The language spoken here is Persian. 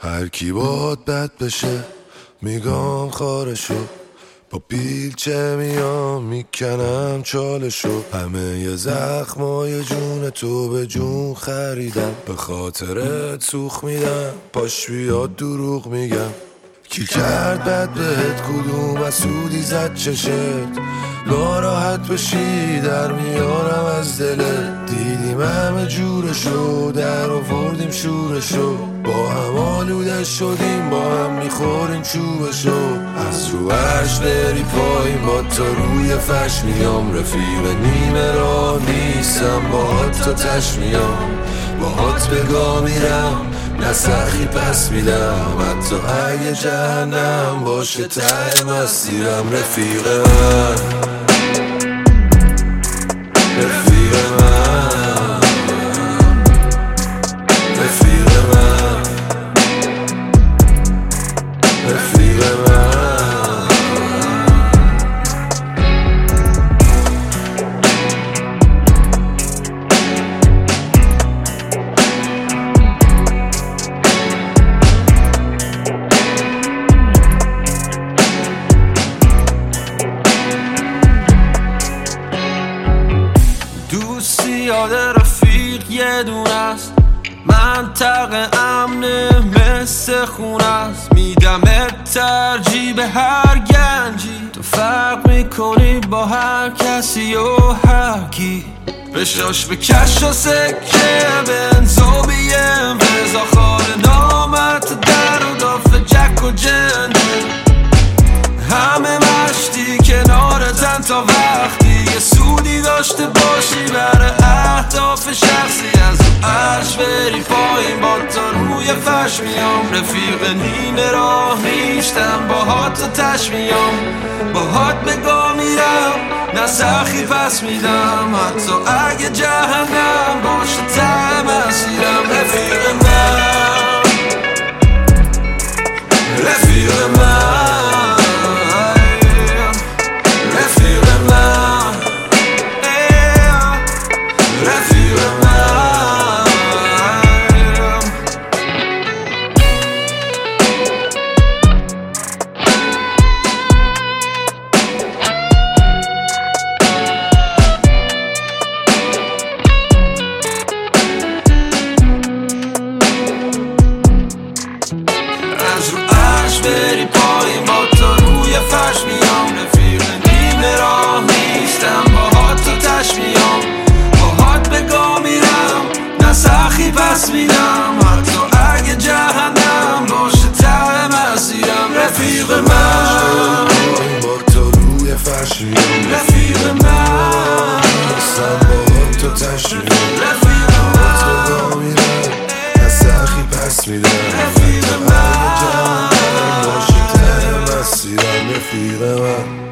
هر کی باهات بد بشه میگم خارشو، با بیلچه میام میکنم چالشو. همه ی زخمای جون تو به جون خریدم، به خاطرت سوخ میدم پاش بیاد دروغ میگم. کی کرد بد بهت کدوم مسئولی زد چشت، ناراحت بشی در میارم از دلت. دیدیم همه جورشو در آوردیم شورشو، با هم آلوده شدیم با هم میخوریم چوبشو. از روش بری پایین با تا روی فرش میام، رفیق نیمه راه نیستم باهات تا تش میام. باهات بگا میرم نه سخی پس میدم، حتی اگه جهنم باشه ته مسیرم. رفیق من رفیق من رفیق من رفیق من. یاد رفیق یه دونه است، منطقه امنه مثل خونه است. میدم ترجیح به هر گنجی، تو فرق میکنی با هر کسی و هر کی. بشاش به کش و سکه بنزو بیم رضا خال نامت در و داف جک و جنده. همه مشتی کنارتن تا وقتی یه سودی داشته باشی برای اهداف شخصی. از رو عرش بری پایین با تا روی فرش میام، رفیق نیمه راه نیستم باهات تا تش میام. باهات بگا میرم نه سخی پس میدم، حتی اگه جهنم باشه ته مسیرم. رفیق من رفیق من بری پایین با تو روی فرش میام، رفیق نیمه راه نیستم باهات تا تش میام. باهات بگا میرم نه سخی پس میدم، حتی اگه جهنم باشه ته مسیرم. رفیق من با تو روی فرش میام، رفیق من نیستم باهات تا تش میام. رفیق باهات بگا میرم نه سخی پس میدم، رفیق من رفیق من